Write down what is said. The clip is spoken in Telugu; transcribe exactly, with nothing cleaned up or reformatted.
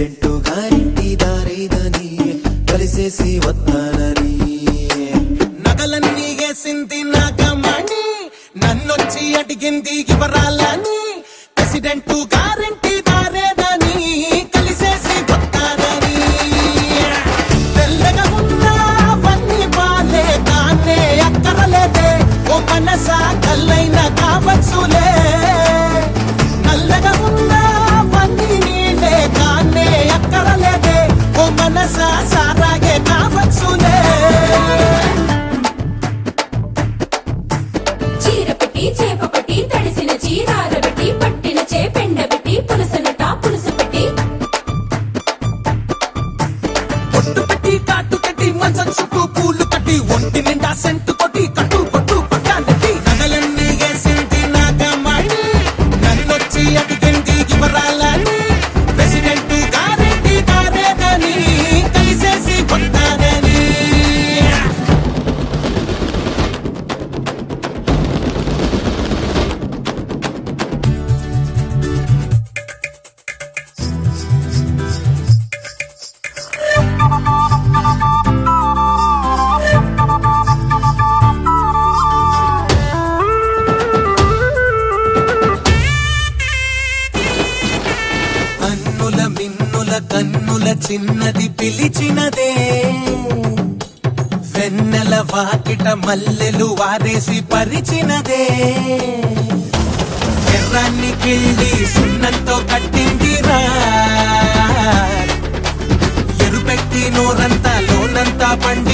ప్రెసిడెంట్ గారింటి దారేదని కలిసేసి వస్తానని నగలన్నీ వేసింది నాగమణి నన్నొచ్చి అడిగింది వివరాలని ప్రెసిడెంట్ గారింటి దారేదని కలిసేసి వస్తానని తెల్లగా ఉన్నవన్నీ బాలే కానే అక్కరలేదే ఓ మనసా కల్లైన కావచ్చులే నల్లగా ఉన్నవన్నీ నీలే కానే అక్కరలేదే ఓ మనసా సారాగే కావచ్చులే చీరపెట్టి చేపపట్టి తడిసిన చీరారబెట్టి పట్టిన చేపెండబెట్టి పులసనట పులుసు పెట్టి పొట్టు పెట్టి కాటు కట్టి మంచం చుట్టూ పూలు కట్టి ఒంటి నిండా సెంటు కొట్టి కట్టు పొట్టు పట్టాలెట్టి నగలన్నీ వేసింది నాగమణి నన్నొచ్చి అడిగింది వివరాలని ప్రెసిడెంట్ గారింటి దారేదని కలిసేసి వస్తానని అన్నుల మిన్నుల కన్నుల చిన్నది పిలిచినదే వెన్నెల వాకిట మల్లెలు వారేసి పరిచినదే ఎర్రాన్ని కిళ్ళి సున్నంతో కట్టిందిరా ఎరుపెట్టి నోరంతా లోనంతా పండి